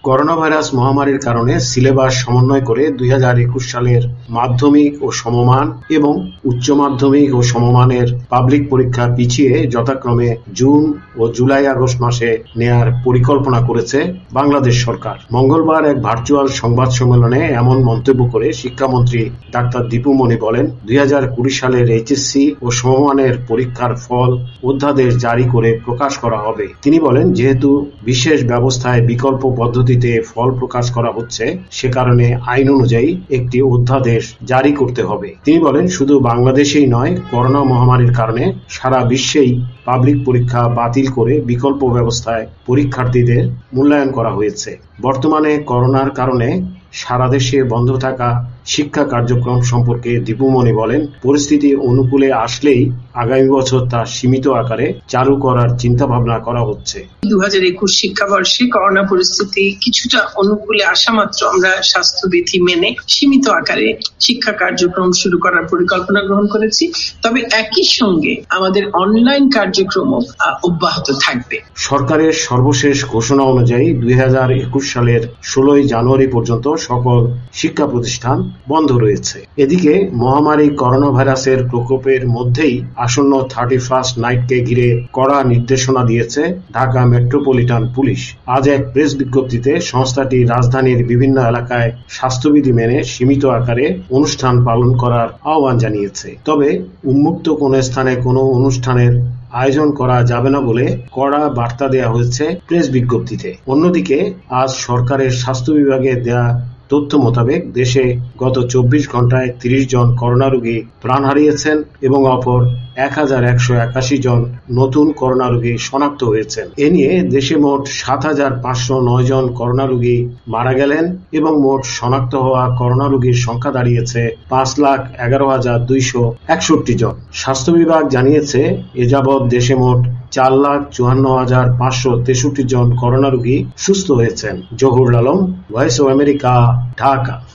Corona virus মহামারীর কারণে syllabus সমন্বয় করে 2021 সালের মাধ্যমিক ও সমমান এবং উচ্চ মাধ্যমিক ও সমমানের পাবলিক পরীক্ষা পিছিয়ে যথাক্রমে জুন ও জুলাই-আগস্ট মাসে নেয়ার পরিকল্পনা করেছে বাংলাদেশ সরকার। মঙ্গলবার এক ভার্চুয়াল সংবাদ সম্মেলনে এমন মন্তব্য করে শিক্ষামন্ত্রী ডাক্তার দীপু মনি বলেন, 2020 সালের এইচএসসি ও সমমানের পরীক্ষার ফল অধ্যাদেশ জারি করে প্রকাশ করা হবে। তিনি বলেন, যেহেতু বিশেষ ব্যবস্থায় বিকল্প পদ্ধতিতে ফল প্রকাশ করা হচ্ছে, সে কারণে আইন অনুযায়ী একটি অধ্যাদেশ জারি করতে হবে। তিনি বলেন, শুধু বাংলাদেশেই নয়, করোনা মহামারীর কারণে সারা বিশ্বেই পাবলিক পরীক্ষা বাতিল করে বিকল্প ব্যবস্থায় পরীক্ষার্থীদের মূল্যায়ন করা হয়েছে। বর্তমানে করোনার কারণে সারা দেশে বন্ধ থাকা শিক্ষা কার্যক্রম সম্পর্কে দীপু মনি বলেন, পরিস্থিতি অনুকূলে আসলেই আগামী বছর তা সীমিত আকারে চালু করার চিন্তা ভাবনা করা হচ্ছে। 2021 শিক্ষাবর্ষে করোনা পরিস্থিতি কিছুটা অনুকূলে আসা মাত্র আমরা স্বাস্থ্যবিধি মেনে সীমিত আকারে শিক্ষা কার্যক্রম শুরু করার পরিকল্পনা গ্রহণ করেছি। তবে একই সঙ্গে আমাদের অনলাইন কার্যক্রম অব্যাহত থাকবে। সরকারের সর্বশেষ ঘোষণা অনুযায়ী 2021 সালের 16 জানুয়ারি পর্যন্ত সকল শিক্ষা প্রতিষ্ঠান বন্ধ রয়েছে। এদিকে মহামারী করোনা ভাইরাসের প্রকোপের মধ্যেই আসন্ন 31st নাইটকে ঘিরে কড়া নির্দেশনা দিয়েছে ঢাকা মেট্রোপলিটন পুলিশ। আজ এক প্রেস বিজ্ঞপ্তিতে সংস্থাটি রাজধানীর বিভিন্ন এলাকায় স্বাস্থ্যবিধি মেনে সীমিত আকারে অনুষ্ঠান পালন করার আহ্বান জানিয়েছে। তবে উন্মুক্ত কোনো স্থানে কোনো অনুষ্ঠানের আয়োজন করা যাবে না বলে কড়া বার্তা দেওয়া হয়েছে প্রেস বিজ্ঞপ্তিতে। অন্যদিকে আজ সরকারের স্বাস্থ্য বিভাগে দেয়া তথ্য মোতাবেক দেশে গত 24 ঘন্টায় 30 জন করোনা রোগী প্রাণ হারিয়েছেন এবং অপর 1181 জন নতুন করোনা রোগী শনাক্ত হয়েছেন। এ নিয়ে দেশে মোট 7509 জন করোনা রোগী মারা গেলেন এবং মোট শনাক্ত হওয়া করোনা রোগীর সংখ্যা দাঁড়িয়েছে 5,11,261 জন। স্বাস্থ্য বিভাগ জানিয়েছে, এ যাবৎ দেশে মোট 4,54,563 জন করোনা রোগী সুস্থ হয়েছেন। Zahurul Alam, voice of America, Dhaka.